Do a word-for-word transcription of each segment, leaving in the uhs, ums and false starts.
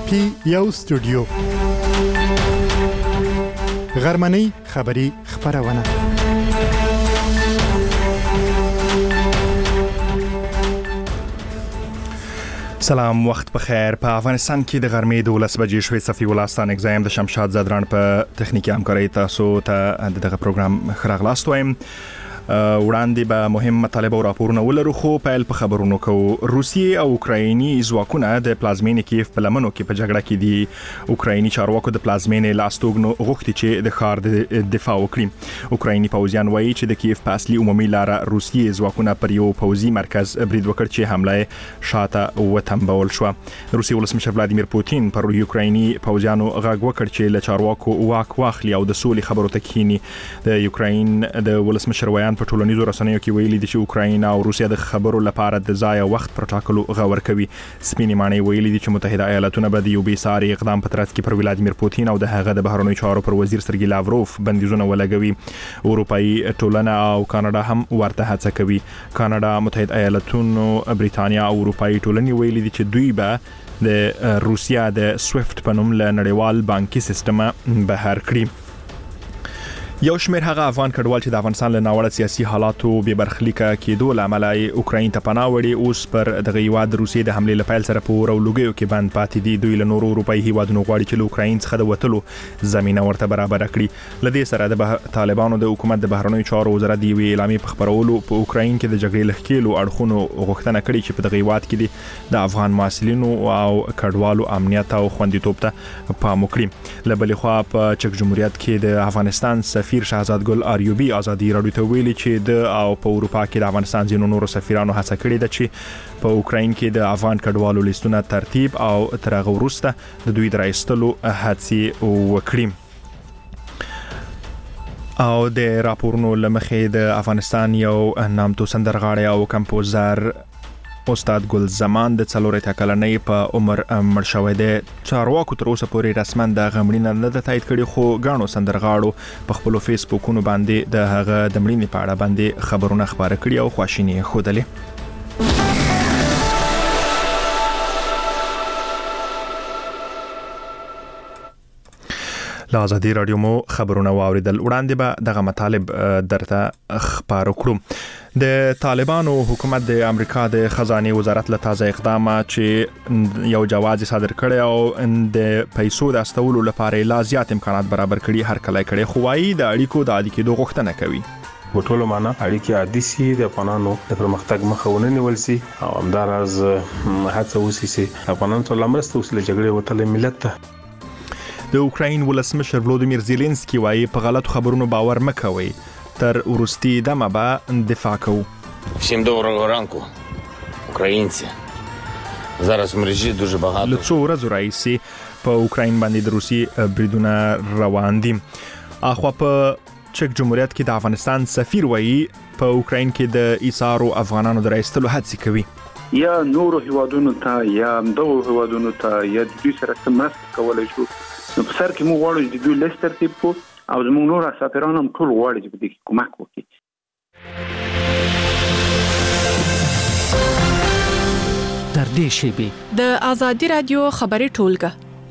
پی یو سټوډیو غرمنۍ خبری خبرونه سلام وخت بخیر. په افغانستان کې د غرمې د ولس بجې شوې صفي ولستان اگزایم د شمشاد زدران په تخنیکی همکاري تاسو ته دغه پروګرام خراغلاست وایم. وړاندې به مهم مطالب او راپورونه ولرو، خو پیل په خبرونو کوو. روسیې او اوکرایني ځواکونه د پلازمینې کیف په لمنو کې په جګړه کې دي. اوکرایني چارواکو د پلازمینې لاستوګنو غوښتي چې د ښار د دفاع وکړي. اوکرایني پوځیان وایي چې د کیف په اصلي عمومي لاره روسیې ځواکونه پر یو پوځي مرکز برید وکړ چې حمله شاته وتمبول شو. روسیې ولسمشر ولادیمیر پوتین پر اوکرایني پوځیانو غږ وکړ چې له چارواکو واک واخلي او د سولې خبرو ته کښیني. د اوکراین د ولسمشر وایي په ټولنیزو رسنیو کې ویلي دي چې اوکراین او روسیا د خبرو لپاره د ځای او وخت پر ټاکلو غور کوي. سپینې معنی ویلي دي چې متحده ایالاتونه به د یو بې ساري اقدام په ترڅ کې پر ولادیمیر پوتین او د هغه د بهرنیو چارو پر وزیر سرګي لاوروف بندیزونه ولګوي. اروپایي ټولنه او کاناډا هم ورته هڅه کوي. کاناډا، متحده ایالاتونو، بریتانیا او اروپایي ټولنې ویلي دي چې دوی به د روسیا د سویفت په نوم له نړیوال بانکي سیستم بهر کړي. یو شمېر هغه افغان کډوال چې د افغانستان له ناوړه سیاسي حالاتو بې برخلیکه کېدو له امله اوکراین ته پناه وړي، اوس پر دغه هیواد د روسیې د حملې له پیل سره په اور او لوګیو کې بند پاتې دي. دوی له نورو اروپایي هیوادونو غواړي چې له اوکراین څخه د وتلو زمینه ورته برابره کړي. له دې سره د طالبانو د حکومت د بهرنیو چارو وزارت د یوې اعلامیې په خپرولو په اوکراین کې د جګړې له ښکېلو اړخونو غوښتنه کړې چې په دغه هیواد کې د افغان محصلینو او کډوالو امنیت او خوندیتوب ته پام وکړي. له بلې خوا په چک جمهوریت کې د افغانستان سفیر شهزاد ګل آریوبي ازادي راډیو ته ویلي چې د او په اروپا کې د افغانستان ځینو نورو سفیرانو هڅه کړې ده چې په اوکراین کې د افغان کډوالو لیستونه ترتیب او تر هغه وروسته د دوی د راایستلو هڅې وکړي. او د راپورونو لمخې د افغانستان یو نامتو سندرغاړی او کمپوزر استاد ګل زمان د څلور اتیا کلنۍ په عمر مړ شوی دی. چارواکو تر اوسه پورې رسماً د غمړینه نه ده تایید کړي، خو ګڼو سندرغاړو په خپلو فیسبوکونو باندې د هغه د مړینې په اړه باندې خبرونه خپاره کړي او خواشیني یې ښودلې. له ازادي راډیو مو خبرونه واوریدل. وړاندې به دغه مطالب درته خپاره کړو. د طالبانو حکومت د امریکا د خزانه وزارت له تازه اقدامات چې یو جواز صادر کړي او د پیسو د استولو لپاره لا زیات امکانات برابر کړي هر کله کړي، خو وايي د اړیکو د عادي کېدو غوښتنه کوي. په ټولو معنا اړیکې عادي سي، د افغانانو د پرمختګ مخه ونیول سي او همداراز هڅه وسي چې افغانانو ته لمرسته وسله جګړې وتلې ملت ته. د اوکراین ولسمشر ولادیمیر زيلنسکي وايي په غلطو خبرونو باور مکوئ، تر ورستی دمه به دفاع کوو. Всім доброго ранку, українці. Зараз в мережі дуже багато. له څو ورځو راهیسې په اوکراین باندې د روسي بریدونه روان دي. اخوا په چک جمهوریت کې د افغانستان سفیر وايي په اوکراین کې د ایثارو افغانانو د راایستلو هڅې کوي. یا نورو هیوادونو ته یا دغه هیوادونو ته یا د دوی سره مرسته کولای شو. نو په سر کې موږ غواړو چې دوی لیست ترتیب کړو او زموږ نور سفیران هم ټول غواړي چې په دې کې کومک وکړي. تر دې شیبې د ازادي راډیو خبري ټولګه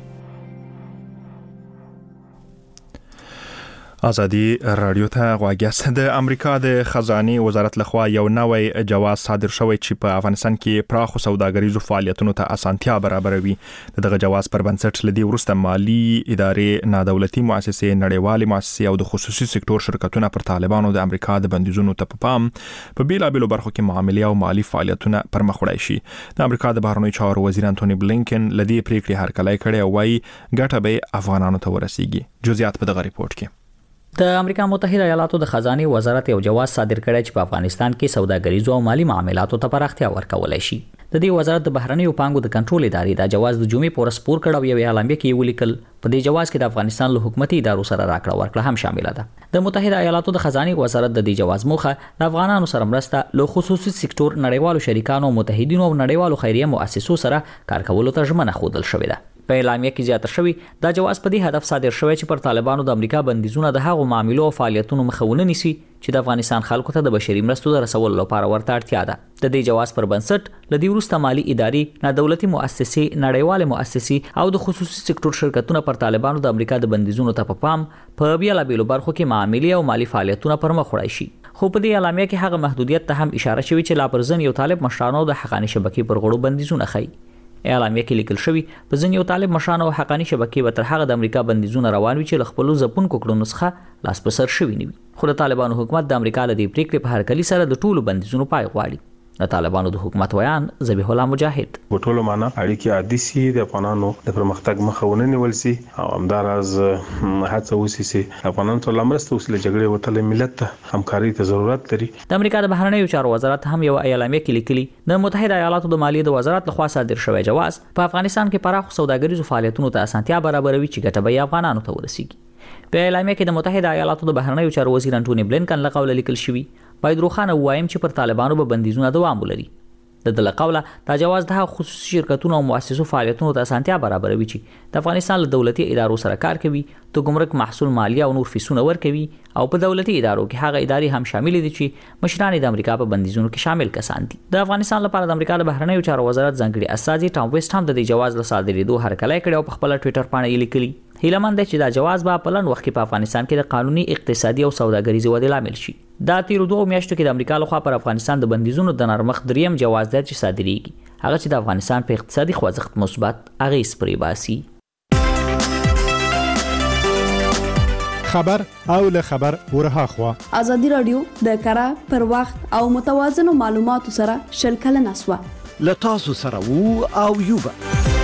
ازادي راډیو ته غواګیاست. د امریکا د خزانه وزارت لخوا یو نوې جواز صادر شوی چې په افغانستان کې پراخو سوداګریزو فعالیتونو ته اسانتیا برابروي. دغه جواز پر بنسټ لدی ورسته مالی ادارې، نادولتي مؤسسې، نړیوالې مؤسسې او د خصوصي سکتور شرکتونه پر طالبانو د امریکا د بندیزونو ته په پام په بیلابېلو برخو کې معاملې او مالی فعالیتونه پر مخ وړي شي. د امریکا د بهرنیو چارو وزیر انټونی بلینکن لدی پریکړې هرکلی کړي او وايي ګټه به افغانانو ته ورسیږي. جزئیات په دغه ریپورت کې. د امریکا متحده ایالاتو د خزانه وزارت یو جواز صادر کړی چې په افغانستان کې سوداګریزو او مالی معاملاتو ته پراختیا ورکولای شي. د دې وزارت د بهرنیو پانګو د کنټرول ادارې دا جواز د جمعې پور سپور کړو یو اعلامیه کې ولیکل. په دې جواز کې د افغانستان له حکومتي ادارو سره راکړه ورکړه هم شامل ده. د متحده ایالاتو د خزانه وزارت د دې جواز موخه د افغانانو سره مرسته له خصوصي سکتور، نړیوالو شریکانو، متحدینو او نړیوالو خیریه مؤسسو سره کار کولو ته ژمنه خوندل شوې ده. په اعلامیه کې زیاته شوی دا جواز په دې هدف صادر شوی چې پر طالبانو د امریکا بندیزونه د هغو معاملو او فعالیتونو مخه ونه نیسي چې د افغانستان خلکو ته د بشري مرستو د رسولو لپاره ورته اړتیا ده. د دې جواز پر بنسټ لدی وروسته مالی ادارې، نادولتي مؤسسې، نړیوالې مؤسسې او د خصوصي سکتور شرکتونو پر طالبانو د امریکا د بندیزونو ته په پام په بیلابېلو برخو کې معاملې او مالی فعالیتونه پر مخ وړای شي. خو په دې اعلامیه کې هغه محدودیت ته هم اشاره شوې چې لا پر ځین یو طالب مشرانو د حقاني شبکې پر غړو بندیزونه ښيي. اعلامیه کې لیکل شوی په ځین یو طالب مشرانو او حقاني شبکې به تر هغه د امریکا بندیزونه روان وي چې له خپلو ځپونکو کړنو څخه لاس په سر شوي نه وي. خو د طالبانو حکومت د امریکا له دې پریکړې په هرکلي سره د ټولو بندیزونو پای غواړي. د طالبانو د حکومت ویان ذبیح الله مجاهد: په ټولو معنا اړیکې عادي سي، د افغانانو د پرمختګ مخه ونه نیول سي او همداراز هڅه وشي چې افغانانو ته لمرسته وسله جګړې وتلې ملت ته همکاري ته ضرورت لري. د امریکا د بهرنیو چارو وزارت هم یو اعلامیه کې لیکلي د متحده ایالاتو د مالیې د وزارت لخوا صادر شوی جواز په افغانستان کې پراخ سوداګریزو فعالیتونو ته اسانتیا برابروي چې ګټه به افغانانو ته ورسیږي. په اعلامیه کې د متحده ایالاتو د بهرنیو چارو وزیر انټونی بلینکن له قوله لیکل شوی باید روښانه ووایم چې پر طالبانو به بندیزونه دوام ولري. د دله قوله دا جواز د خصوصي شرکتونو او مؤسسو فعالیتونو ته اسانتیا برابروي چې د افغانستان له دولتي ادارو سره کار کوي، د ګمرک محصول مالیه او نور فیسونه ورکوي او په دولتي ادارو کې هغه ادارې هم شامل دي چې مشران د امریکا په بندیزونو کې شامل کسان دي. د افغانستان لپاره د امریکا د بهرنیو چارو وزارت ځانګړي استازي ټام ویسټ هم د دې جواز له صادرېدو هرکلی کړی او په خپل ټوئیټر باندې یې لیکلي هیله مند دی چې دا جواز به په لنډ وخت کې په افغانستان کې د قانوني، اقتصادي او سوداګریزي ودې لامل شي. دا تیرو دوه میاشتو کې د امریکا لخوا پر افغانستان د بندیزونو د نرمښت دریم جواز دی چې صادریږي، هغه چې د افغانستان په اقتصادي خوځښت مثبت اغیز پرې باسي. خبر او له خبر ورها خوا ازادي رادیو د کره پر وخت او متوازن معلوماتو سره شلکل نسوه له تاسو سره وو او یوبا.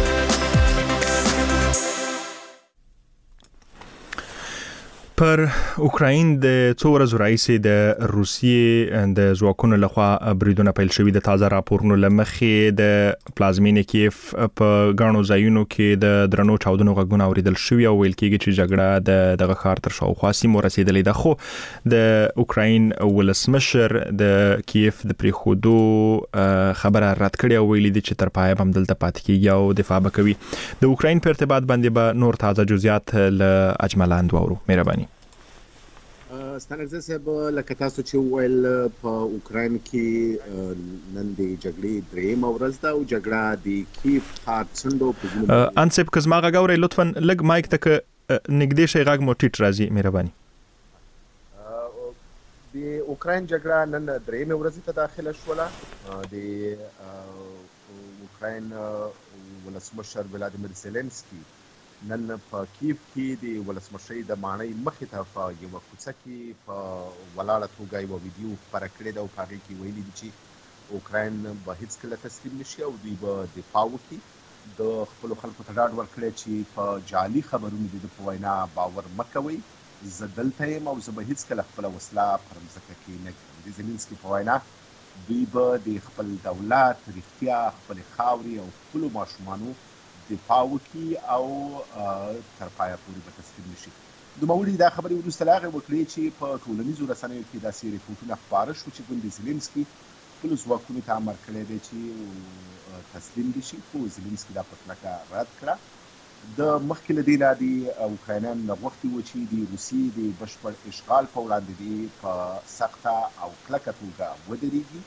پر اوکراین د څو ورځو راهیسې د روسیې د ځواکونو لخوا بریدونه پیل شوي. د تازه راپورونو له مخې د پلازمینې کیف په غاڼو ځایونو کې د درنو چاودنو غږونه اوریدل شوي او ویل کېږي چې جګړه د دغه ښار تر شاوخوا سیمو رسیدلې ده. خو د اوکراین ولسمشر د کیف د پریښودو خبره رد کړې او ویلي دي چې تر پایه به همدلته پاتې کېږي او دفاع به کوي. د اوکراین په ارتباط باندې به نور تازه جزئیات له اجملاند واورو. مهرباني. ستانګزه صاحب لکه تاسو چې ویل په اوکراین کې نن د جګړې درېیم ورځ ده او جګړه د کیف ښار څنډو په انسب کزما غاوري لطفا لګ مایک تک نګدې شي غاګ مو ټیټ راځي. مهرباني. د اوکراین جګړه نن درېیم ورځ ته داخله شوله. د اوکراین ولسمشر ولادیمیر زيلنسکي نن په کیف کې د ولسمشرۍ د ماڼۍ مخې ته په یوه کوڅه کې په ولاړه توګه یوه ویډیو خپره کړې ده او په هغې کې ویلي دي چې اوکراین به هیڅکله تسلیم نشي او دوی به دفاع وکړي. د خپلو خلکو ته ډاډ ورکړی چې په جعلي خبرونو د ده په وینا باور مه کوئ، زه دلته یم او زه به هیڅکله خپله وسله پر مځکه کې نه ږدم. د زيلنسکي په وینا دوی به د خپل دولت رښتیا، خپلې خاورې او خپلو ماشومانو دفاع وکړي او تر پایه پورې به تسلیم نشي. نوموړي دا خبرې وروسته له هغې وکړې چې په ټولنیزو رسنیو کې داسې ریپورټونه خپاره شو چې ګوند زيلنسکي خپلو ځواکونو ته امر کړی دی چې تسلیم دي شي، خو زيلنسکي دا په کلکه رد کړه. د مخکې له دې نه د اوکراینیان غوښتي وو چې د روسیې د بشپړ اشغال په وړاندې دي په سخته او کلکه توګه ودرېږي.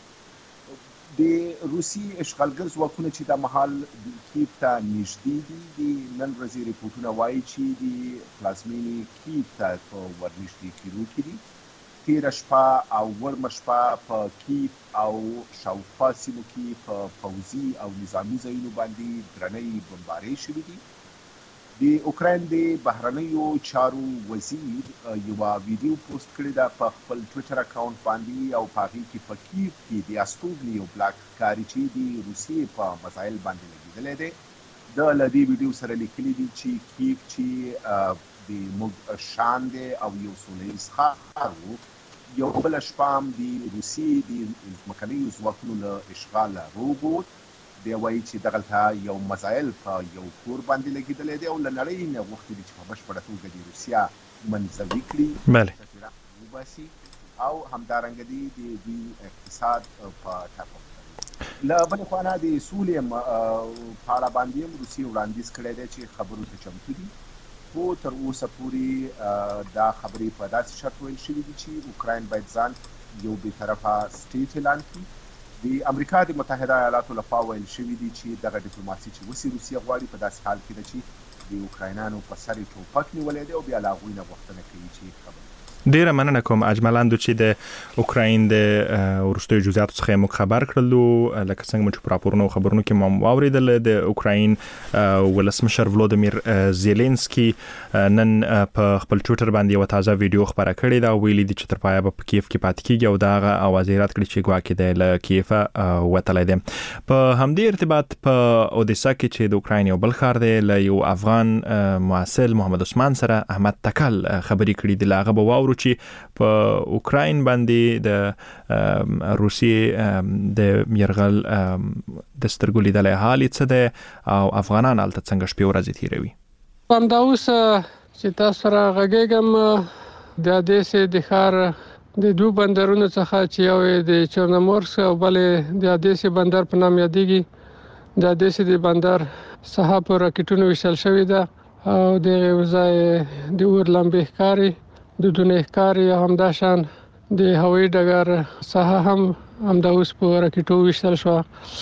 د روسي اشغالګر ځواکونه چې دا مهال د کیف ته نږدې دي، د نن ورځې ریپورټونه وایي چې د پلازمینې کیف ته په ورنږدې کېدو کې دي. تېره شپه او ورمه شپه په کیف او شاوخوا سیمو کې په پوځي او نظامي ځایونو باندې درنې بمبارۍ شوي دي. د اوکراین د بهرنیو چارو وزیر یوه ویډیو پوسټ کړې ده په خپل ټویټر اکاونټ باندې او په هغې کې په کیف کې د استوګني یو بلاک ښکاري چې د روسیې په مسایل باندې لګېدلی دی. د له دې ویډیو سره لیکلي دي چې کیف چې د موږ شان دی او یو سوله ییز ښار و، یو بله شپه هم د روسیې د ځمکنیو ځواکونو له اشغاله روبوت. دی وایي چې دغلته یو مزایل په یو کور باندې لګېدلی دی او له نړۍ نه غوښتي دي چې په بشپړه توګه د روسیه منزوي کړي، بله وباسي او همدارنګه دي د دوی اقتصاد په ټاپه کوي. له بلې خوا نه د سولې په اړه باندې هم روسیې وړاندیز کړی دی چې خبرو ته چمتو دي، خو تر اوسه پورې دا خبرې په داسې شرط ویل شوي دي چې اوکراین باید ځان یو بې طرفه سټیټ اعلان کړي. د امریکا د متحده ایالاتو لخوا ویل شوي دي چې دغه ډیپلوماسي چې وسي روسیه غواړي په داسې حال کې ده چې د اوکراینانو په سر یې ټوپک نیولی دی او بیا له هغوی نه غوښتنه کوي چې خبرې ډیره مننه کوم اجملاندو چې د اوکراین د وروستیو جزئیاتو څخه موږ خبر کړلو لکه څنګه چې په راپورونو او خبرونو کې مو واوریدل د اوکراین ولسمشر ولودیمیر زيلنسکي نن په خپل ټویټر باندې یو تازه ویډیو خبره کړې دا ویلي دي چې تر پایه په کیف کې پاتې کیږي او دا اواز یې رات کړی چې ګواکې د له کیفه وتلی دی په همدې ارتباط په اودیسا کې چې د اوکراین یو بل ښار دی له یو افغان محصل محمد عثمان سره احمد تکل خبرې کړې دي لاغه به چې په اوکراین باندې د روسیې د يرغل د سترګو لیدلای حال څه ده او افغانان الته څنګه شپې ورځې تیروي هم دا اوس چې تاسو را غږیږم د دې سه د ښار د دوه بندرونو څخه چې یو د چورنمورسک او بل د دې بندر په نام یادېږي د دې د بندر صحاب راکټونو وشل شوې ده او د غوځای د اور لمبه ښکاری د دونه ښکاری همداشان د هوایي ډګر څخه هم همدا اوس په راکټو وشل شو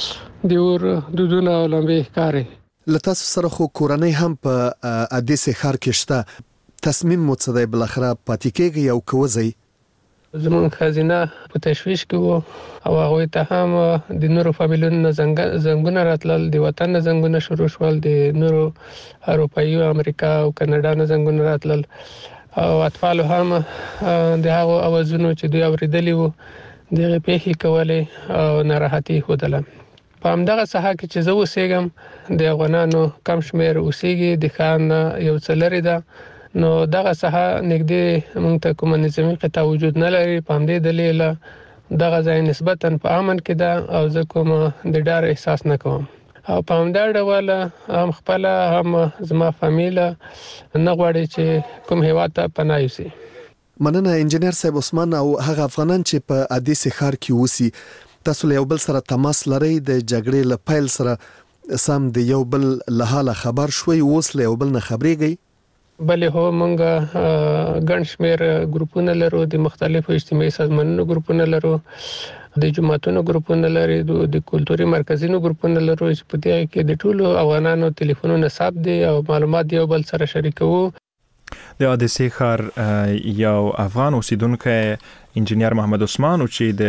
د اور د دونه لمبه ښکاری لته سره خو کورنۍ هم په ادیس ښار کې شته تصمیم مو څه دی بل اخره پاتې کېږي او کوزي زمون خزینه په تشویش کې وو او هغه ته هم د نورو فامیلونو زنګونه راتلل د وطن زنګونه شروع شول د نورو اروپایي او امریکا او کاناډا نه زنګونه راتلل او اطفال هم د هغه اوازونو چې دوی اوریدلی وو دغه پیښې کولې او ناراحتي خوده په همدغه ساحه کې چې زه اوسېږم د افغانانو کم شمیر اوسېږي د خان یو څلری ده نو دغه ساحه نږدې موږ ته کوم نظامی قطع وجود نه لري په همدې دلیل دغه ځای نسبتا په امن کې ده او زه کوم د ډار احساس نه کوم او په همدې ډول هم خپل هم زما فامیله نه غواړي چې کوم هیواد ته پناه یوسي مننه انجنیر صاحب عثمان او هغه افغانان چې په ادیس ښار کې اوسي تاسو له یو بل سره تماس لرئ د جګړې له پیل سره سم د یو بل له حاله خبر شوي اوس له یو بل نه خبرېږي بلې هو مونږ ګڼ شمیر ګروپونه لرو د مختلفو اجتماعي سازمانونو ګروپونه لرو د جماعتونو ګروپونه لري د کلتوري مرکزونو ګروپونه لرو چې په دې کې د ټولو افغانانو ټلیفونونه ثبت دي او معلومات یو بل سره شریکوو د اودیسې ښار یو افغان اوسیدونکو انجنیر محمد عثمان چې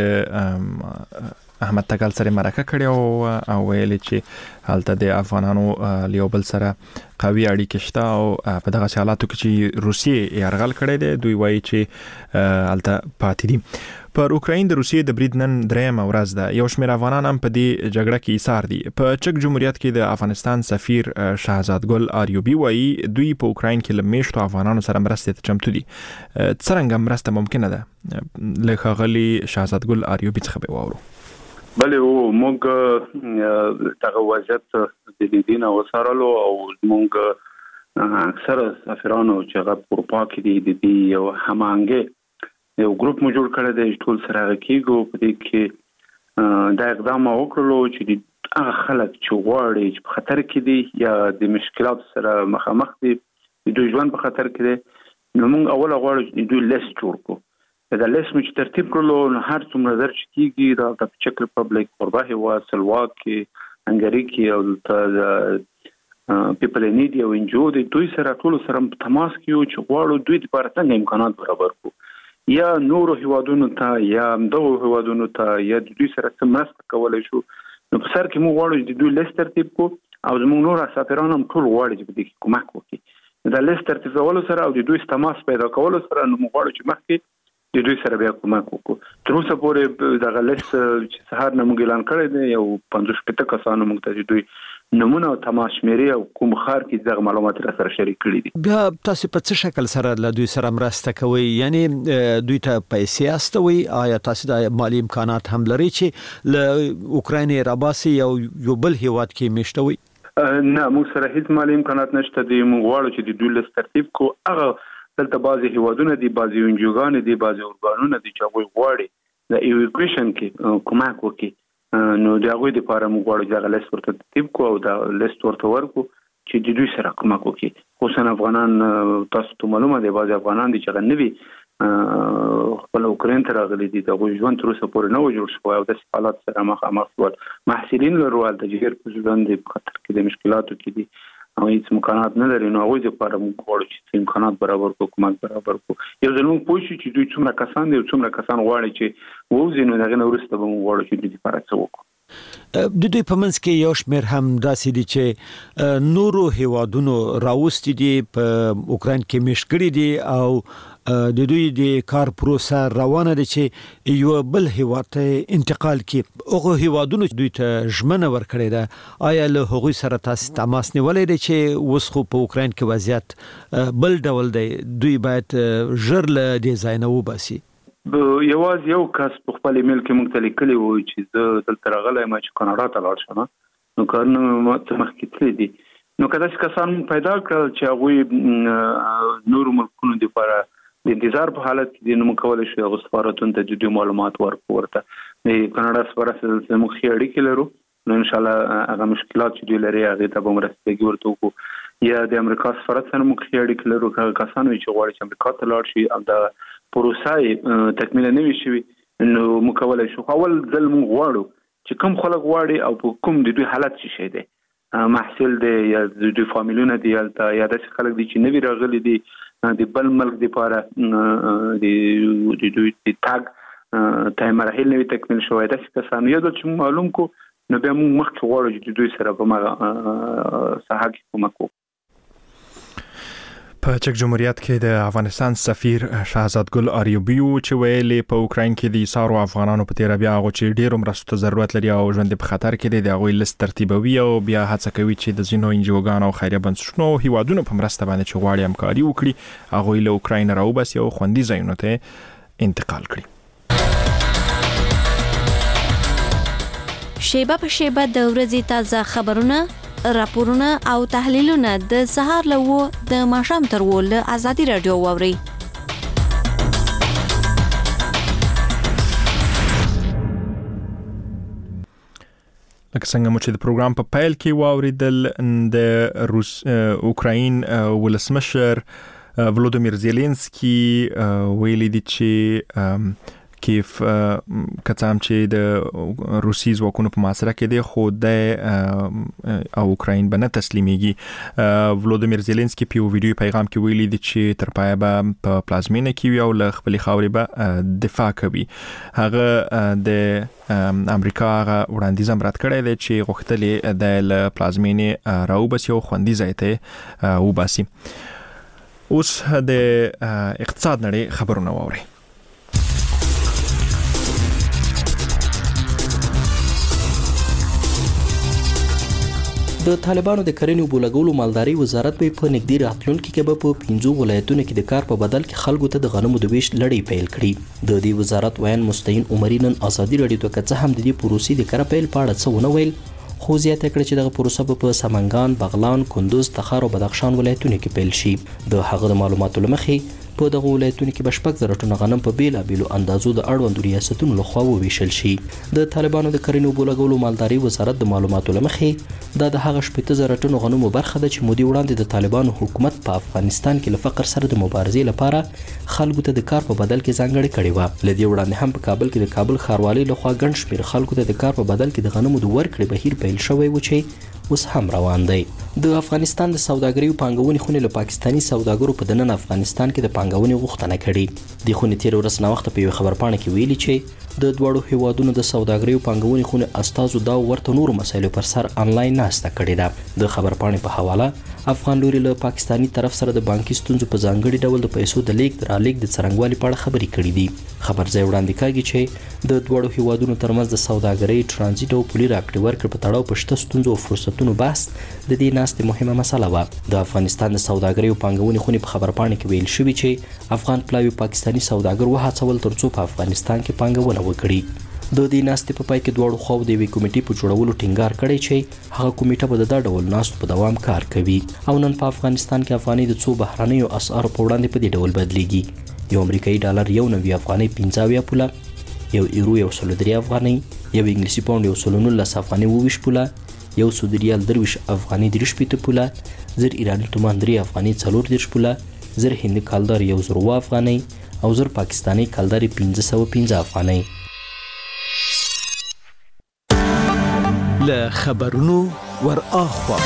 د احمد تکل سره مرکه کړی او ویل چې حالت د افغانانو لیو بل سره قوي اړیکې شته او په دغه حالاتو کې چې روسیې یرغل کړی دی دوی وایي چې حالت پاتې دي پر اوکراین د روسیې د برید نن درېمه ورځ ده یو شمېر افغانان هم په دې جګړه کې ایثار دي په چک جمهوریت کې د افغانستان سفیر شهزاد ګل آریوبي وایي دوی په اوکراین کې له میشتو افغانانو سره مرستې ته چمتو دي څرنګه مرسته ممکنه ده له ښاغلي شهزاد ګل آریوبي څخه به واورو بله او موږ دغه وضعیت د دې نه وسارلو او موږ اکثر سفیرانو چې هغه په اروپا کې دي د دې یو هماهنګي یو ګروپ مو جوړ کړی دی ټول سره کېږو په دې کې دا اقدام وکړلو چې هغه خلک چې غواړي چې په خطر کې دي یا د مشکلات سره مخامخ دي د دوی ژوند په خطر کې دي نو موږ اول غواړو چې دوی لیست جوړ کړو دا لیست مو چې ترتیب کړلو نو هر څومره درچ کېږي دا د چک ریپبلیک اوربا هیواد سلواکي هنګری کې او پیپل نیډ یو انجو د دوی سره ټول سره تماس کیو چې غواړو دوی لپاره څنګه امکانات برابر کړو یا نورو هیوادونو ته یا دغه هیوادونو ته یا د دوی سره مرسته کولای شو نو په سر کې موږ غواړو چې دوی لیست ترتیب کو او زموږ نور سفیران هم ټول غواړي چې دې کومک وکړي دا لیست ترتیب کول سره او د دوی تماس پیدا کول سره نو موږ غواړو چې مخکې د دوی سره بیا کومک وکړو تر اوسه پورې دغه لیست چې سهار نه موږ اعلان کړی دی یو پنځوس شپږ کسانو موږ ته دوی نمونه او تماس شمیرې او کوم خار کې دغه معلومات را سره شریک کړي دي بیا تاسو په څه شکل سره له دوی سره مرسته کوي یعنی دوی ته پیسې استوي آیا تاسو د مالی امکانات هم لري چې له اوکراین راباسي یو یو بل هیواد کې میشتوي نه موږ سره هیڅ مالی امکانات نشته دی موږ غواړو چې د دوی لیست ترتیب کو هغه دلته بعضي هیوادونه دي بعضي انجوګان دي بعضي اورګانونه دي چې هغه غواړي د ایویکویشن کې کومک وکړي نو دا غوي د لپاره موږ غواړو چې لیست ورته ترتیب کو او دا لیست ورته ورکو چې د دوی سره کومک وکړي خصوصا افغانان تاسو ته معلومه دی بعضي افغانان دي چې غنوي خپل اوکرين ته راغلي دي د ژوند تر اوسه پورې نه و جوړ شوی او د حالات سره مخامخ شول. محصلین لرول د جګر په ژوند په خطر کې د مشکلاتو کې دي او هیڅ امکانات نه لري. نو هغوی لپاره موږ غواړو چې امکانات برابر کړو، کومک برابر کړو. یو ځل موږ پوه شو چې دوی څومره کسان دي او څومره کسان غواړي چې ووځي، نو هغه نه وروسته به موږ غواړو چې دوی لپاره څه وکړو. د دوی په منځ کې یو شمېر هم داسې دي چې نورو هیوادونو راوستي دي په اوکراین کې مشکړي دي او د دوی د کار پروسه روانه ده چې یو بل هیواد ته انتقال کړي. هغه هیوادونو دوی ته ژمنه ورکړې ده، آیا له هغوی سره تاسو تماس نیولې ده چې اوس خو په اوکراین کې وضعیت بل ډول دی، دوی باید ژر له دې ځای نه وباسي؟ یواز یو کس په خپل ایمیل کې مونږ ته لیکلی و چې زه دلته راغلی یم چې کاناډا ته لاړ شم، نو کارونه ما ته مخکې تللي دي. نو که داسې کسان پیدا کړل چې هغوی نورو ملکونو دپاره د انتظار په حالت کې دي، نو موږ کولی شو هغو سفارتونو ته د دوی معلومات ورکړو. ورته د کاناډا سفارت سره موږ ښې اړیکې لرو، نو انشاءالله هغه مشکلات چې دوی لري هغې ته به مرستګي ورته وکړو. یا د امریکا سفارت سره موږ ښې اړیکې لرو، که هغه کسان وي چې غواړي چې امریکا ته لاړ شي او د پروسه تکمیله نه وي شوي، نو موږ کولی شو. اول ځل موږ غواړو چې کوم خلک غواړي او په کوم د دوی حالت څه شی دی، محصل دی یا د دوی فامیلونه دي هلته، یا داسې خلک دي چې نوي راغلي دي د بل ملک دپاره د دوی د تګ ته مراحل نوي تکمیل شوی، داسې کسان یو ځل چې موږ معلوم کړو، نو بیا موږ مخکې غواړو چې د دوی سره په هماغه ساحه کې کومک وکړو. په چک جمهوریت کې د افغانستان سفیر شهزاد ګل آریوبیو چې ویلي په اوکراین کې د ایثارو افغانانو په تیر بیا هغه چې ډیرو مرستو ته ضرورت لري او ژوند په خطر کې دي، د هغوی لیست ترتیبوي او بیا هڅه کوي چې د ځینو انجیوګانو او خیریه بنسټونو هیوادونو په مرسته باندې چې غواړي همکاري وکړي هغوی له اوکراین راوباسي او خوندي ځایونو ته انتقال کړي. شیبه په شیبه د ورځې تازه خبرونه، راپورونه او تحلیلونه د سهار له و د ماښام تر و له ازادي رادیو واوري. لکه څنګه مو چې د پروګرام په پیل کې واوریدل، د روس اوکراین ولسمشر ولودیمیر زيلنسکي ویلي دي چې کیف کڅام چې د روسي ځواکونو په محاصره کې دی، خو د اوکراین به نه تسلیمیږي. ولودیمیر زيلنسکي په یو ویډیو پیغام کې ویلي دي چې تر پایه به په پلازمینه کې وي او له خپلې خاورې به دفاع کوي. هغه د امریکا هغه وړاندیز هم رد کړی دی چې غوښتل د له پلازمینې راوباسي او خوندي ځای ته وباسي. اوس د اقتصاد نړۍ خبرونه واورئ. د طالبانو د کرنې او بولګولو مالداري وزارت به په نږدې راتلونکي کې به په پنځو ولایتونو کې د کار په بدل کې خلکو ته د غنمو د ویش لړۍ پیل کړي. د دې وزارت ویان مستعین عمري نن ازادي رادیو ته کڅه هم د دې پروسې د کار پیل په اړه څه ونه ویل، خو زیاته کړه چې دغه پروسه په سمنګان، بغلان، کندوز، تخار او بدخشان ولایتونو کې پیل شي. د هغه د معلوماتو لمخې په دغه ولایتونو کې بشپک زره ټنه غنم په بیلا بیلو اندازو د اړوندو ریاستونو لخوا وویشل شي. د طالبانو د کرنې او بولګولو مالداري وزارت د معلوماتو لمخې دا د هغه شپږ زره ټنو غنمو برخه ده چې مودي وړاندې د طالبانو حکومت په افغانستان کې له فقر سره د مبارزې لپاره خلکو ته د کار په بدل کې ځانګړې کړې و. لدې وړاندې هم په کابل کې د کابل ښاروالۍ لخوا ګڼ شمېر خلکو ته د کار په بدل کې د غنمو د ورکړې بهیر پیل شوی و چې اوس هم روان دی. د افغانستان د سوداګرۍ او پانګونې خونې له پاکستاني سوداګرو په دننه افغانستان کې د پانګونې غوښتنه کړې. د خونې تیر ورځ نه وخت په یو خبرپاڼه کې ویلي چې د دوړو هیوادونو د سوداګرۍ او پانګونې خونې استازو دا ورته نور مسایلو پر سر انلاین ناسته کړې ده. د خبرپاڼې په حواله افغان لوري له پاکستاني طرف سره د بانکي ستونزو په ځانګړي ډول د پیسو د لیک د رالیک د څرنګوالي په اړه خبرې کړې دي. خبر ځای وړاندې کوي چې د دوړو هیوادونو ترمنځ د سوداګرۍ، ترانزیت او پولي راکړې ورکړې په تړاو په شته ستونزو او فرصتونو بحث د دې ناستې مهمه مسله وه. د افغانستان د سوداګرۍ او پانګونې خونې په خبرپاڼه کې ویل شوي چې افغان پلاوي پاکستاني سوداګر وهڅول ترڅو په افغانستان کې پانګونه وکړي. د دې ناستې په پای کې دواړو خواو د یوې کمیټې په جوړولو ټینګار کړی چې هغه کمیټه به د دا ډول ناستو په دوام کار کوي. او نن په افغانستان کې افغانۍ د څو بهرنیو اسعارو په وړاندې په دې ډول بدلیږي. یو امریکایي ډالر یو نوي افغانۍ پنځه اویا پوله، یو ایرو یو سلو درې افغانۍ، یو انګلیسي پاونډ یو سلو نولس افغانۍ اووه ویشت پوله، یو سعودي ریال درویشت افغانۍ درې شپېته پوله، زر ایراني تومان درې افغانۍ څلور دېرش پوله، زر هندي کالدار یو زر اووه افغانۍ او زر پاکستانی کلداري پنځه سوه پنځه افغانۍ. له خبرونو ور اخوا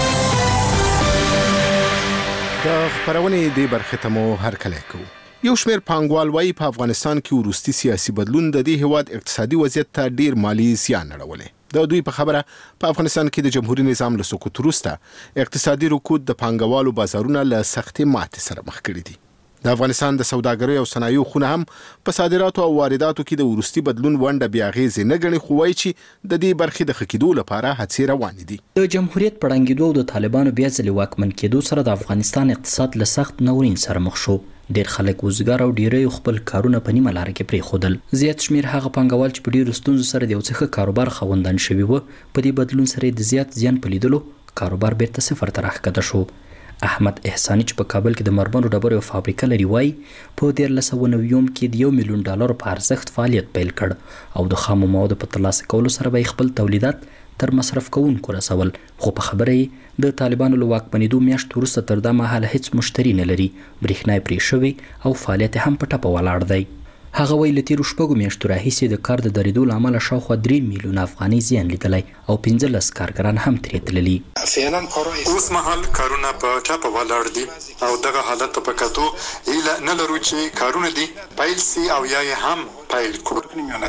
د خبرونې د برخه ته مو هرکلی کوو. یو شمېر پانګوال وایي په افغانستان کې وروستي سیاسي بدلون د دې هیواد اقتصادي وضعیت ته ډیر مالی زیان اړولی. د دوی په خبره په افغانستان کې د جمهوریت نظام له سقوط وروسته اقتصادي رکود د پانګوالو بازارونه له سختې ماتې سره مخ کړي دي. د افغانستان د سوداګرۍ او صنایعو خونه هم په صادراتو او وارداتو کې د وروستي بدلون ونډه بې اغېزې نه ګڼي، خو وایي چې د دې برخې د ښه کېدو لپاره هڅې روانې دي. د جمهوریت په ړنګېدو او د طالبانو بیا ځلې واکمن کېدو سره د افغانستان اقتصاد له سخت ناورین سره مخ شو. ډېر خلک وزګار او ډېری خپل کارونه په نیمه لاره کې پرېښودل. زیات شمېر هغه پانګوال چې په ډېرو ستونزو سره د یو څه ښه کاروبار خاوندان شوي وو، په دې بدلون سره د زیات زیان په لیدلو کاروبار بیرته صفر ته راښکته شو. احمد احساني چې په کابل کې د مرمرو ډبرو یو فابریکه لري وایي په دیارلس سوه نوي کې د یو میلیون ډالرو په ارزښت فعالیت پیل کړ او د خامو موادو په ترلاسه کولو سره به خپل تولیدات تر مصرف کوونکو رسول، خو په خبره یې د طالبانو له واکمنېدو میاشت وروسته تر دا مهاله هیڅ مشتري نه لري، برېښنا یې پرې شوې او فعالیت هم په ټپه ولاړ دی. هغه وایي له تېرو شپږو میاشتو راهیسې د کار د درېدو له امله شاوخوا درې میلیونه افغانۍ زیان لیدلی او پنځلس کارګران هم ترې تللي. اوس مهال کارونه په ټپه ولاړ دي او دغه حالت ته په کتو هیله نه لرو چې کارونه دي پیل سي او یا یې هم پیل کړو.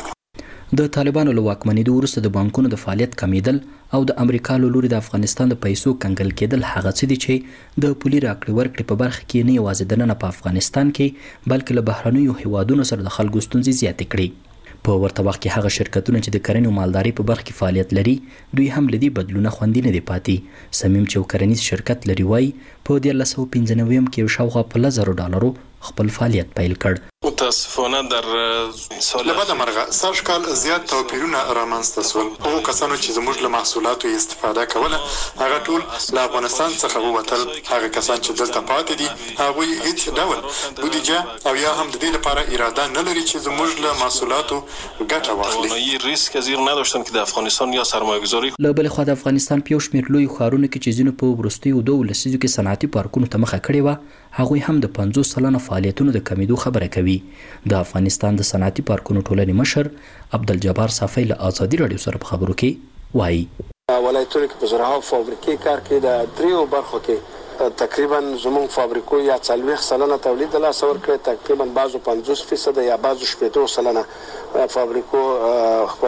د طالبانو له واکمنېدو وروسته د بانکونو د فعالیت کمیدل او د امریکا له لوري د افغانستان د پیسو کنګل کېدل هغه څه دي چې د پولي راکړې ورکړې په برخه کې نه یوازې دننه په افغانستان کې بلکې له بهرنیو هیوادونو سره د خلکو ستونزې زیاتې کړي. په ورته وخت کې هغه شرکتونه چې د کرنې او مالدارۍ په برخه کې فعالیت لري دوی هم له دې بدلونه خوندي نه دي پاتې. صمیم چې یو کرنیز شرکت لري وایي په دیارلس سوه پنځه نوي کې شاوخوا په لس زرو ډالرو خپل فعالیت پیل کړ. متاسفانه در سال بعد مرغه سږ کال زیات توپیرونه رامنځته شول. هغو کسانو چې زموږ له محصولاتو استفاده کوله هغه ټول له افغانستان څخه ووتل. هغه کسان چې دلته پاتې دي هغوی هیڅ ډول بودیجه او یا هم د دې لپاره اراده نه لري چې زموږ له محصولاتو ګټه واخلي. ریسک زیر نداشتن که د افغانستان یا سرمایه‌گذاری له بلې خوا د افغانستان په یو شمېر لویو ښارونو کې چې ځینو په وروستیو دوو لسیزو کې صنعتي پارکونو ته مخه کړې وه، هغوی هم د پنځوس سلنه فعالیتونو د کمیدو خبره کوي. د افغانستان د صنعتي پارکونو ټولنې مشر عبدالجبار صافی له ازادي راډیو سره په خبرو کې وایي ولایتونو کې په زراعت فابریکې کار کې د دریو برخو کې تقریبا زموږ فابریکو یا څلوېښت سلنه تولید د لاسه ورکړی، تقریبا بعضو پنځوس فیصده یا بعضو شپېته سلنه فابریکو خپل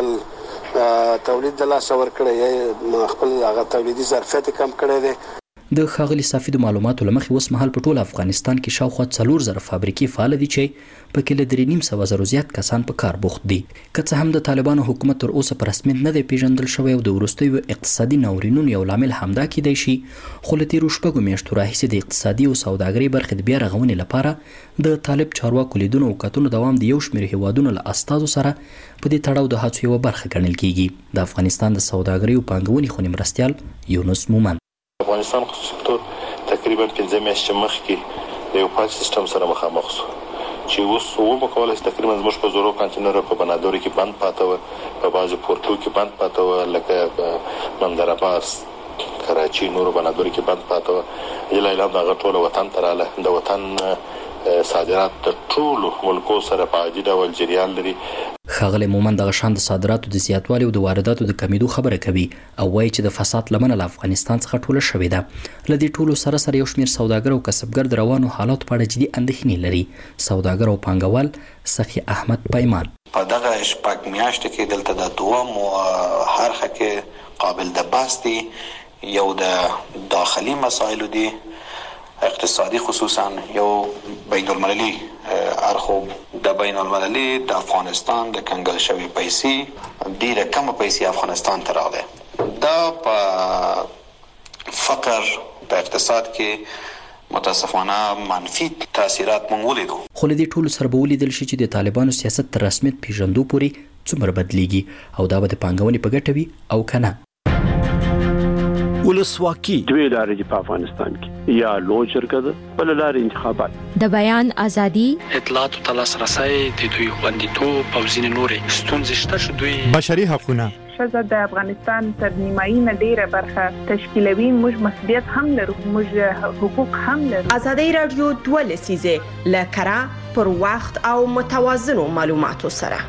تولید د لاسه ورکړی یا خپل هغه تولیدي ظرفیت کم کړی دی. د ښاغلي صافي د معلوماتو له مخې اوس مهال په ټول افغانستان کې شاوخوا څلور زره فابریکې فعاله دي چې پکې له درې نیم سوه زرو زیات کسان په کار بوخت دي. که څه هم د طالبانو حکومت تر اوسه په رسمیت نه دی پیژندل شوی او د وروستیو اقتصادي ناورینونو یو لامل همدا کیدی شي، خو له تېرو شپږو میاشتو راهیسې د اقتصادي او سوداګرۍ برخې د بیا رغونې لپاره د طالب چارواکو لیدونو او کتنو دوام د یو شمېر هیوادونو له استازو سره په دې تړاو د هڅو یوه برخه ګڼل کیږي. د افغانستان د سوداګرۍ او پانګونې خونې مرستیال یونس مومند افغانستان خصوصي سکتور تقریبا پنځه میاشتې مخکې د یو فعال سیستم سره مخامخ شو چې اوس ومو کولی شي تقریبا زموږ په زورو کانټینرو په بنادرو کې بند پاته وه، په بعضو پورټو کې بند پاته وه، لکه بندر عباس، کراچي، نورو بنادرو کې بند پاته وه. جلا اعلان د هغه ټوله وطن ته راغله. د وطن صادرات د ټولو ملکو سره په عادي ډول جریان لري. ښاغلی مومند دغه شان د صادراتو د زیاتوالي او د وارداتو د کمیدو خبره کوي او وایي چې د فساد لمنه له افغانستان څخه ټوله شوې ده. له دې ټولو سره سره یو شمېر سوداګر او کسبګر د روانو حالاتو په اړه جدي اندېښنې لري. سوداګر او پانګوال سخي احمد پیمان په دغه شپږ میاشتو کې دلته د دوام او هرخه کې قابل د بحث دي. یو د داخلي مسایلو دي، اقتصادي خصوصا یو بین المللي اړخو د بین المللي د افغانستان د کنګل شوي پیسې ډېره کمه پیسې افغانستان ته راغلی. دا په فقر په اقتصاد کې متاسفانه منفي تاثیرات مونږ ولیدو. خو له دې ټولو سره به ولیدل شي چې د طالبانو سیاست تر رسمیت پیژندو پورې څومره بدلیږي او دا به د پانګونې په ګټه وي او که نه. ولسواکي دوی لارې دي په افغانستان کې، یا لوی جرګه ده، بله لارې انتخابات. د بیان ازادي، اطلاعاتو ته لاسرسی، د دوی خوندیتوب او ځینې نورې ستونزې شته چې دوی بشري حقونه، ښځه د افغانستان تر نیمایي نه ډیره برخه تشکیلوي. موږ مسؤلیت هم لرو، موږ حقوق هم لرو. ازادي رادیو دوه لسیزه له کره پر وخت او متوازنو معلوماتو سره.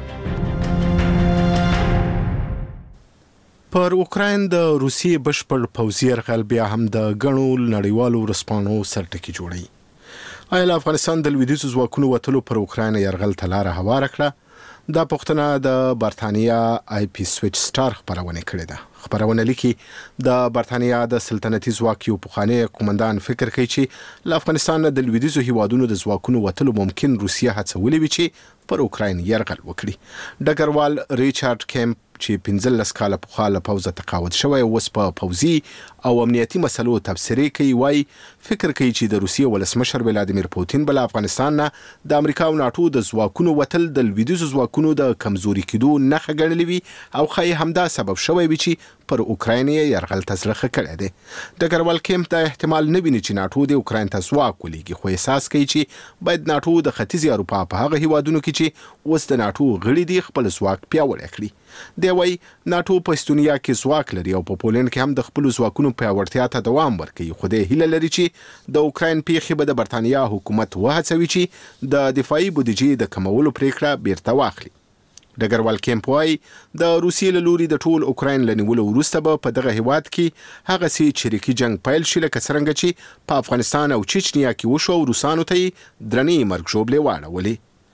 پر اوکراین د روسیې بشپړ پوځي یرغل بیا هم د ګڼو نړیوالو ورځپاڼو سرټکي جوړوي. آیا له افغانستان د لویدیځو ځواکونو وتلو پر اوکراین یرغل ته لاره هواره کړه؟ دا پوښتنه د برتانیا آی پی سویچ سټار خپرونه کړې ده. خپرونه لیکي د برتانیا د سلطنتي ځواک یو پخوانی قومندان فکر کوي چې له افغانستان د لویدیځو هیوادونو د ځواکونو وتلو ممکن روسیه هڅولې وي چې پر اوکراین یرغل وکړي. ډګروال ریچارډ کیمپ چې پنځلس کاله پخوا له پوځه تقاعد شوی اوس په پوځي او امنیتي مسلو تبصرې کوي، وایي فکر کوي چې د روسیې ولسمشر ولادیمیر پوتین بل افغانستان نه د امریکا او ناټو د ځواکونو وتل د لویدیځو ځواکونو د کمزوري کېدو نښه ګڼلې وي او ښایي همدا سبب شوی وي چې پر اوکراین یرغل ته زړه ښه کړی دی. ډګروال کیمپ دا احتمال نه ویني چې ناټو د اوکراین ته ځواک ولېږي، خو احساس کوي چې باید ناټو د ختیځې اروپا په هغه هیوادونو کې چې اوس د ناټو غړي دي خپل ځواک پیاوړی کړي. دی وایي ناټو په استونیا کې ځواک لري او په پولند کې هم د خپلو ځواکونو پیاوړتیا ته دوام ورکوي، خو دی هیله لري چې د اوکراین پیښې به د برتانیا حکومت وهڅوي چې د دفاعي بودیجې د کمولو پریکړه بیرته واخلي. ډګروال کیمپ وایي د روسیې له لوري د ټول اوکراین له نیولو وروسته به په دغه هیواد کې هغسې چریکي جنګ پیل شي لکه څرنګه چې په افغانستان او چچنیا کې وشو او روسانو ته یې درنې مرګ ژوبلې واړولې.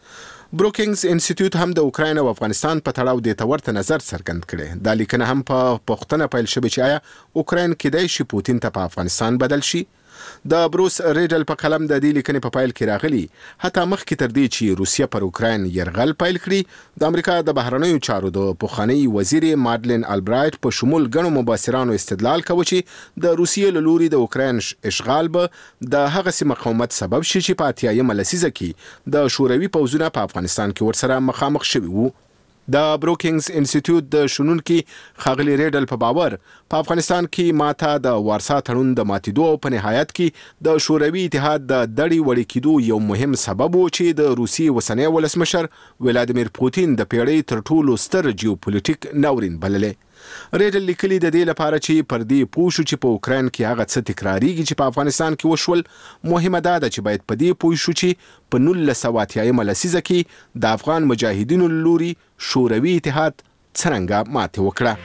بروکینګز انسټیټیوټ هم د اوکراین او افغانستان په تړاو د تورته نظر څرګند کړي. دا لیکنه هم په پوښتنه پیل شوه چې آیا اوکراین کېدای شي پوتین ته په افغانستان بدل شي. د بروس ریډل په قلم د دې لیکنې په پایل کې راغلي حتی مخکې تر دې چې روسیه پر اوکراین یرغل پیل کړي د امریکا د بهرنیو چارو د پخوانی وزیر مادلین البرایټ په شمول ګڼو مبصرانو استدلال کوي چې د روسیې له لوري د اوکراین اشغال به د هغه سیمه مقاومت سبب شي چې په اتیایمه لسیزه کې د شوروي پوځونه په افغانستان کې ورسره مخامخ شوي وو. د بروکینګز انسټیټیوټ د شنونکي ښاغلي ریډل په باور په افغانستان کې ماته د وارسا تړون د ماتېدو او په نهایت کې د شوروي اتحاد د دړې وړې کېدو یو مهم سبب و چې د روسیې اوسنی ولسمشر ولادیمیر پوتین د پیړۍ تر ټولو ستر جیوپولیټیک ناورین بللې. ریډل لیکلي د دې لپاره چې پر دې پوه شو چې په اوکراین کې هغه څه تکراریږي چې په افغانستان کې وشول، مهمه دا ده چې باید په دې پوه شو چې په نولس سوه اتیایمه لسیزه کې د افغان مجاهدینو له لوري شوروي اتحاد څرنګه ماتې وکړه.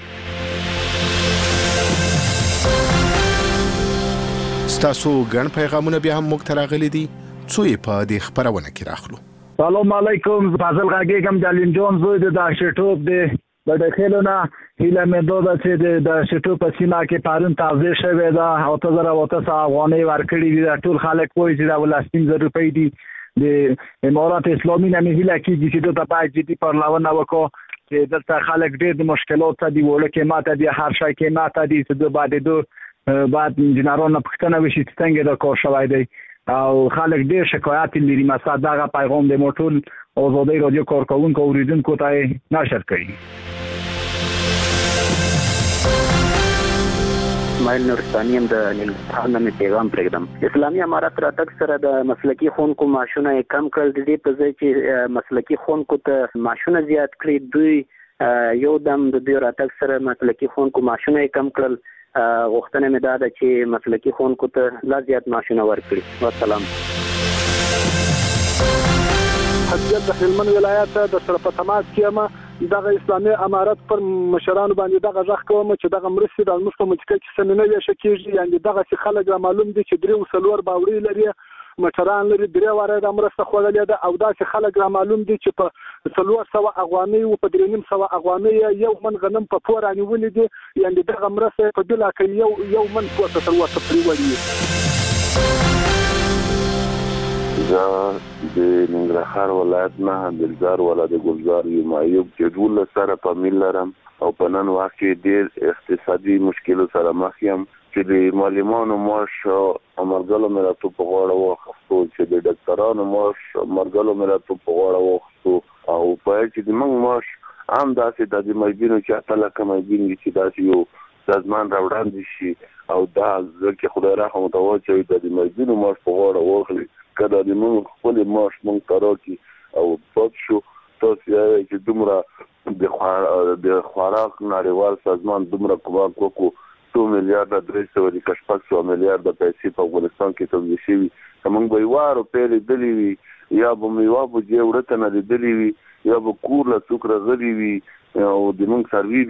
ستاسو ګڼ پیغامونه بیا هم موږ ته راغلي دي، څو یې په دې خپرونه کې راخلو. سلام علیکم، فاضل غږیږم، جالین جون زوی د داشټوب دی د خلونه هیله مې دوه چې د شټو په سیمه کې پارون تازه شوی دا او تزره وته افغاني ورکړي دي. ټول خلک وایي چې دا ولستین زر روپۍ دي. د امارات اسلامي نه هیله کېږي چې د پای جدي پرلاونه وکړو چې دلته خلک ډېر د مشکلات دي وړه کې ماته دي هر شي کې ماته دي چې د بعد دو بعد انجنیرانو پښتنه وشي څنګه د کار شوی دی او خلک ډېر شکایت لري. مثلا دغه پیغام د موټول آزادی رادیو کارکونکو اوریدونکو ته نشر کړي. اسماعیل نورستاني هم د نیلوفر نامې پیغام پرېږدم. اسلامي امارت راتګ سره د مسلکي ښوونکو معاشونه کم کړل، د دې په ځای چې مسلکي ښوونکو ته معاشونه زیات کړي. دوی یو دم د دوی راتګ سره مسلکي ښوونکو معاشونه کم کړل. غوښتنه مې دا ده چې مسلکي ښوونکو ته لا زیات معاشونه ورکړي. والسلام. حضرت د هلمند ولایت د شرف تماس کیما دغه اسلامي امارت پر مشرانو باندې دغه ځخ کوم چې دغه مرستې د مستو ملکیت کې سمینه ویشه کیږي. یعنی دغه څه خلک معلوم دي چې درې وسلور باوري لري، مشران لري، درې واره د مرسته خوللې ده او دا چې خلک معلوم دي چې په څلور سوه افغانۍ او په درې نیم سوه افغانۍ یو من غنم په پور رانیولې دي. یعنی دغه مرسته په بلا کې یو یو من پورته تر وسه پریوړي. زه د ننګرهار ولایت نه دلزار ولایت ګلزار یم. ایوب جدول سره په میل لرم او په نن وخت کې ډېر اقتصادي مشکلو سره مخ یم چې د معلمانو معاش مرګلو مې راتو په غاړه واخیستو، چې د ډاکټرانو معاش مرګلو مې راتو په غاړه واخیستو او په چې د موږ معاش هم داسې د مجبینو چې اته لکه مجبین دي چې داسې یو سازمان راوړاندې شي او دا ځکه خدای رحم ته واچوي د مجبینو معاش په غاړه واخلي. کله د موږ خپل معاش موږ ته راکړي او پات شو تاسو یې چې دومره د د خوراک نړیوال سازمان دومره کومک وکړو څو میلیارډ درې سوه د کشپک سو میلیارډ پیسې په افغانستان کې توزیع شوي موږ به یوارو پیلې دلی وي یا به مې یوه بجې وړته نه لیدلې وي یا به کور له څوک راغلي وي او د موږ سروي